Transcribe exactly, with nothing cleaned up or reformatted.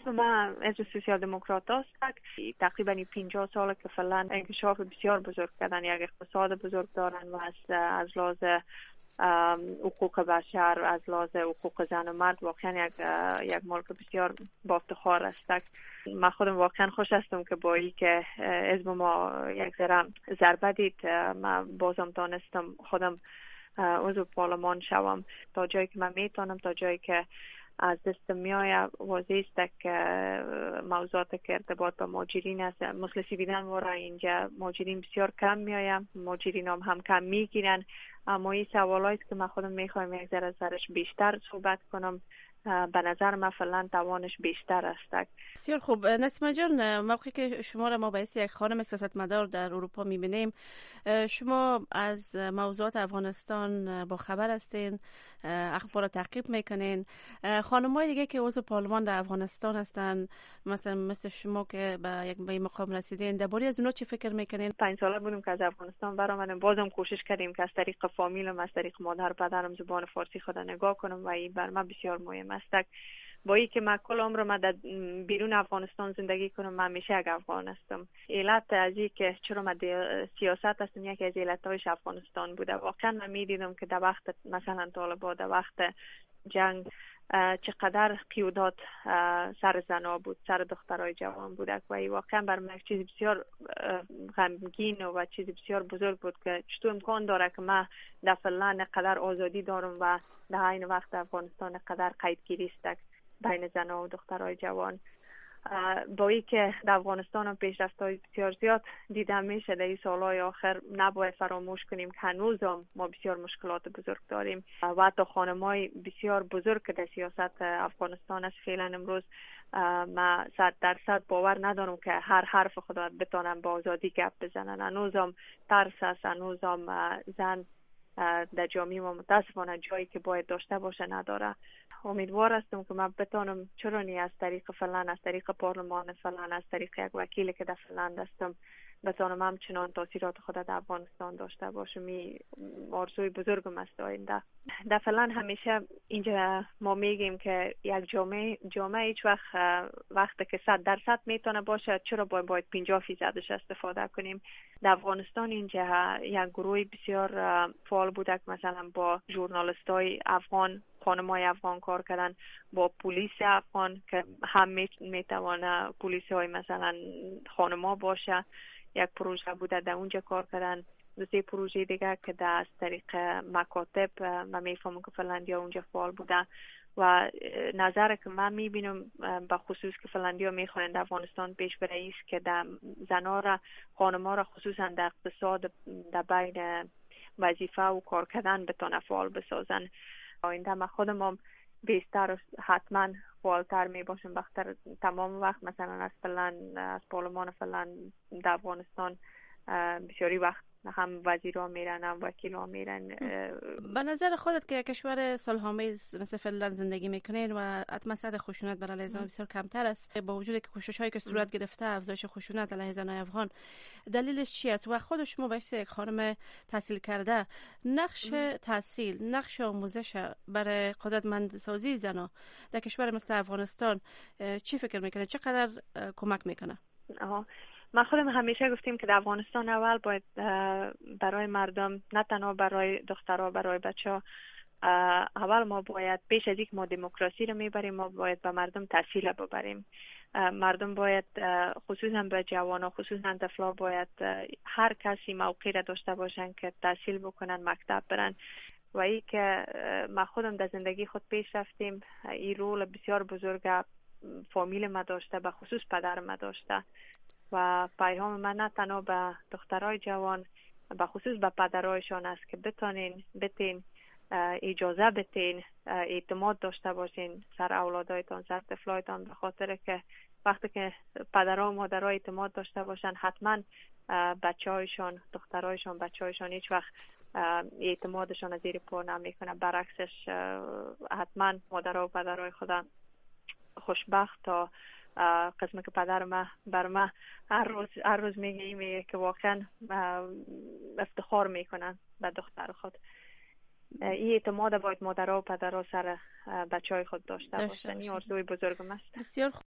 ما حزب سوسیال دموکرات است تقریبا پنجاه ساله که فعلا انکشاف بسیار بزرگ کردن، یک اقتصاد بزرگ دارن و از از لحاظ حقوق بشر، از لحاظ حقوق زن و مرد واقعا یک یک ملک بسیار با افتخار است. من خودم واقعا خوش هستم که با این که حزب ما یک ذره ضربه دید، من بازم دانستم خودم عضو پارلمان شوم تا جایی که من میتونم، تا جایی که از دست میآید. واضح است که موضوعات که ارتباط با مهاجرین است، مخلصی بیدن وارا اینجا مهاجرین بسیار کم میآید، مهاجرین هم, هم کم میگیرن. اما این سوالایی است که من خودم میخوایم یک ذره سرش بیشتر صحبت کنم. به نظر من فعلا توانش بیشتر است. بسیار خوب نسیمه جان، موقعی که شما را ما به حیث یک خانم سیاستمدار در اروپا میبینیم، شما از موضوعات افغانستان با خبر هستین، اخبار تعقیب میکنین. خانم‌های دیگه که عضو پارلمان در افغانستان هستن، مثلا مثل شما که به یک به مقام رسیدین، درباره از اونا چی فکر میکنین؟ پنج ساله بودم که از افغانستان برآمدم، بازم کوشش کردیم که از طریق فامیلم، از طریق مادر پدرم زبان فارسی خود نگاه کنم و این بر من بسیار مهم است. با این که من کل عمرم در بیرون افغانستان زندگی کنم، من همیشه یک افغان هستم. علت از این که چرا من سیاست هستم، یکی از علتایش افغانستان بوده. واقعا من میدیدم که در وقت مثلا طالبان، در وقت جنگ چقدر قیودات سر زنا بود، سر دخترای جوان بودک و این واقعا بر من چیز بسیار غمگین و چیز بسیار بزرگ بود که چطور امکان داره که من در فعلا قدر آزادی دارم و در این وقت افغانستان قدر قیدگیری است بین زنا و دخترای جوان. با این که در افغانستان هم پیشرفت‌های بسیار زیاد دیده میشه در این سالهای آخر، نباید فراموش کنیم که هنوز هم ما بسیار مشکلات بزرگ داریم و حتی خانم‌های بسیار بزرگ که در سیاست افغانستان است. فعلا امروز ما صد درصد باور ندارم که هر حرف خود بتونن با آزادی گپ بزنن. هنوز هم ترس است، هنوز هم زن در جامعه ما متاسفانه جایی که باید داشته باشه نداره. امیدوار هستم که من بتونم چرا نی از طریق فلان، از طریق پارلمان فلان، از طریق یک وکیلی که در فلان هستم بتونم همچنان تاثیرات خود در افغانستان داشته باشم. این آرزوی بزرگم است آینده. در فلان همیشه اینجا ما میگیم که یک جامعه جامعه هیچ وقت وقتی که صد درصد میتونه باشه، چرا باید باید پنجاه فیصدش استفاده کنیم. در افغانستان اینجا یک گروه بسیار فعال بوده که مثلا با ژورنالیستای افغان، خانمای افغان کار کردن، با پلیس افغان که هم میتونه پلیس های مثلا خانما باشه. یک پروژه بوده در اونجا کار کردن. دو سه پروژه دیگه که در از طریق مکاتب من میفهمم که فنلاندیا اونجا فعال بوده و نظر که من میبینم به خصوص که فنلاندیا میخواهند افغانستان پیش بره است که در زنا را، خانما را خصوصا در اقتصاد در بین وظیفه و کار کردن بتونه فعال بسازن. آینده من خودم هم بیشتر حتما فعالتر می باشم. بختر تمام وقت مثلا از فلان، از پارلمان فلان در افغانستان بسیاری وقت هم وزیرها میرن، هم وکیلها میرن. به نظر خودت که کشور صلح‌آمیز مثل فنلاند زندگی میکنین و اتمسد خشونت بر علیه زنان بسیار کمتر است، با وجود که کوشش‌هایی که صورت گرفته افزایش خشونت علیه زنان افغان، دلیلش چی است؟ و خود شما به عنوان یک خانم تحصیل کرده، نقش تحصیل، نقش آموزش برای قدرتمندسازی زنان در کشور مثل افغانستان چی فکر میکنه؟ چقدر کمک میکنه؟ آها، ما خودم همیشه گفتیم که در افغانستان اول باید برای مردم، نه تنها برای دخترها، برای بچه، اول ما باید پیش از اینکه ما دموکراسی رو میبریم، ما باید به مردم تحصیل ببریم. مردم باید خصوصا به جوانان، خصوصا طفلا، باید هر کسی موقعی را داشته باشن که تحصیل بکنن، مکتب برن. و این که ما خودم در زندگی خود پیش رفتیم، این رول بسیار بزرگ فامیل ما داشته، به خصوص پدر ما داشته و پیام من نه تنها به دخترای جوان، به خصوص به پدرایشان است که بتونین بتین اجازه بتین، اعتماد داشته باشین سر اولادایتان، سر طفلایتان، به خاطر که وقتی که پدرها و مادرها اعتماد داشته باشن، حتما بچه‌هایشان، دخترایشان، بچه‌هایشان هیچ وقت اعتمادشان از زیر پا نمیکنه. برعکسش حتما مادرها و پدرهای خدا خوشبخت تا قسمت که پدر ما بر ما هر روز هر روز میگه میگه که واقعا افتخار میکنن به دختر خود. این اعتماد باید مادرها و پدرها سر بچهای خود داشته باشن. این آرزوی بزرگم است. بسیار